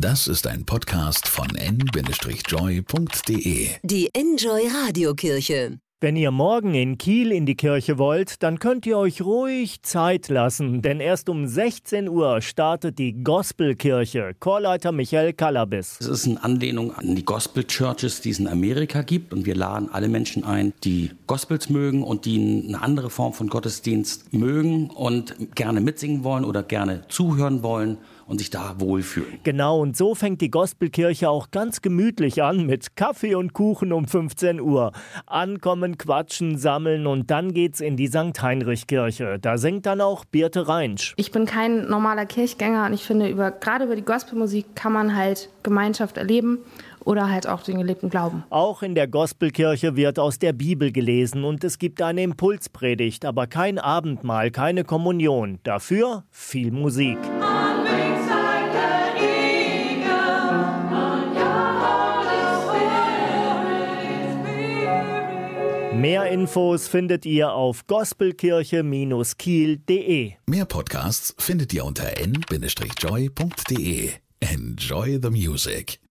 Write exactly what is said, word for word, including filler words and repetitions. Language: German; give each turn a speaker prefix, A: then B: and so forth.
A: Das ist ein Podcast von en Bindestrich joy punkt de.
B: Die Enjoy Radiokirche.
C: Wenn ihr morgen in Kiel in die Kirche wollt, dann könnt ihr euch ruhig Zeit lassen, denn erst um sechzehn Uhr startet die Gospelkirche. Chorleiter Michael Kalabis.
D: Es ist eine Anlehnung an die Gospel Churches, die es in Amerika gibt, und wir laden alle Menschen ein, die Gospels mögen und die eine andere Form von Gottesdienst mögen und gerne mitsingen wollen oder gerne zuhören wollen und sich da wohlfühlen.
C: Genau, und so fängt die Gospelkirche auch ganz gemütlich an mit Kaffee und Kuchen um fünfzehn Uhr. Ankommen, quatschen, sammeln und dann geht's in die Sankt Heinrich-Kirche. Da singt dann auch Birte Reinsch.
E: Ich bin kein normaler Kirchgänger und ich finde, über, gerade über die Gospelmusik kann man halt Gemeinschaft erleben oder halt auch den gelebten Glauben.
C: Auch in der Gospelkirche wird aus der Bibel gelesen und es gibt eine Impulspredigt, aber kein Abendmahl, keine Kommunion. Dafür viel Musik. Mehr Infos findet ihr auf gospelkirche Bindestrich kiel punkt de.
A: Mehr Podcasts findet ihr unter en Bindestrich joy punkt de. Enjoy the music.